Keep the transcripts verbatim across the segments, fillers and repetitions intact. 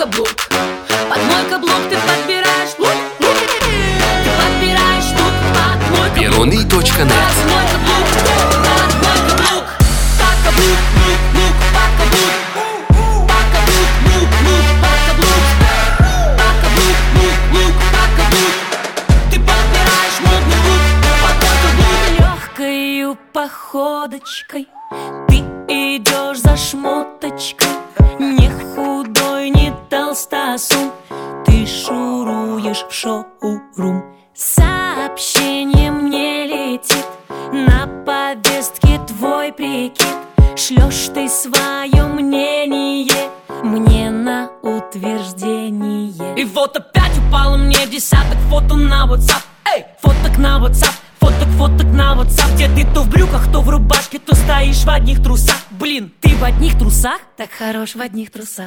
каблук, под мой каблук ты подбираешь лук, лук. Ты подбираешь лук под мой каблук. Перуны точка нет. Под мой каблук, под мой каблук. Под каблук, лук, лук, под каблук. Под каблук, лук, лук, под каблук. Под каблук, лук, лук, под каблук. Ты подбираешь модный лук под мой каблук. Легкою походочкой ты идешь за шмоточкой, не худой, не толстосум, ты шуруешь в шоурум. Сообщение мне летит, на повестке твой прикид. Шлешь ты свое мнение мне на утверждение. И вот опять упало мне десяток фото на WhatsApp. Эй, фоток на WhatsApp. Фоток, фоток на WhatsApp, где ты то в брюках, то в рубашке, то стоишь в одних трусах. Блин, ты в одних трусах? Так хорош в одних трусах.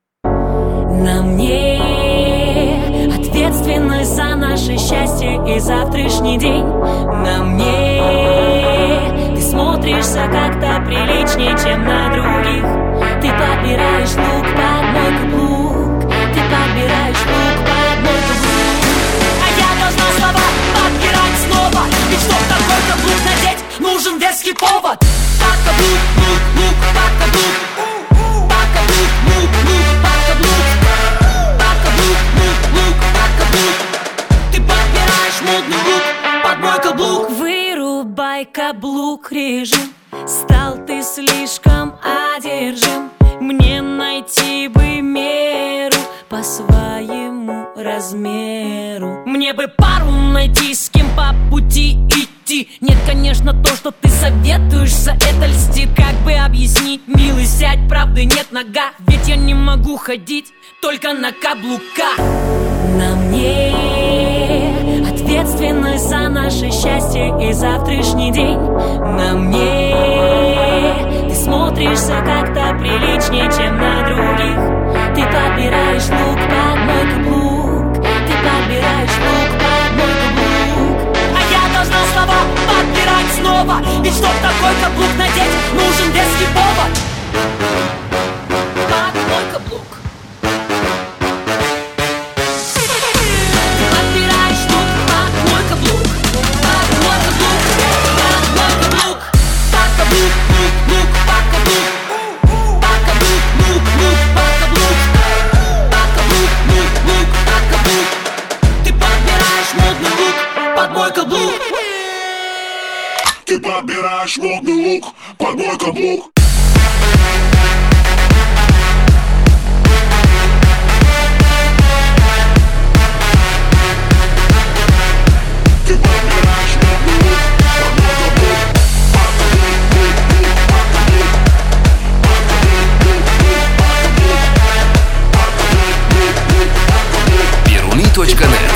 На мне ответственность за наше счастье и завтрашний день. На мне ты смотришься как-то приличнее, чем на других. Ты подбираешь лук под мой каблук. Ты подбираешь лук под мой каблук. А я должна слова подбирать снова. Ведь чтоб такой каблук надеть, нужен веский повод. Под каблук, лук, лук, под каблук. Под каблук, лук, лук, под каблук. Под каблук, лук, лук, под каблук. Ты подбираешь модный лук под мой каблук. Вырубай каблук режим, стал ты слишком одержим. Мне найти бы меру по своему размеру. Мне бы пару найти, с кем по пути идти. Нет, конечно, то, что ты советуешь, за это льстит. Как бы объяснить, милый, сядь, правды нет нога. Ведь я не могу ходить только на каблуках. На мне ответственность за наше счастье и завтрашний день. На мне ты смотришься как-то приличнее, чем на других. Ты подбираешь лук под мой каблук. Ты подбираешь лук под мой каблук. А я должна слова подбирать снова. Ведь чтоб такой каблук надеть, нужен веский повод. Под мой каблук. Ты подбираешь лук под мой каблук. Под мой каблук, под мой каблук. Под каблук, лук, лук, под каблук. Под каблук, лук, лук, под каблук. Под каблук, лук, лук, под каблук. Ты подбираешь модный лук под мой каблук. Ты подбираешь модный лук под мой каблук. Ты подбираешь модный лук под мой каблук. Перуны точка нет.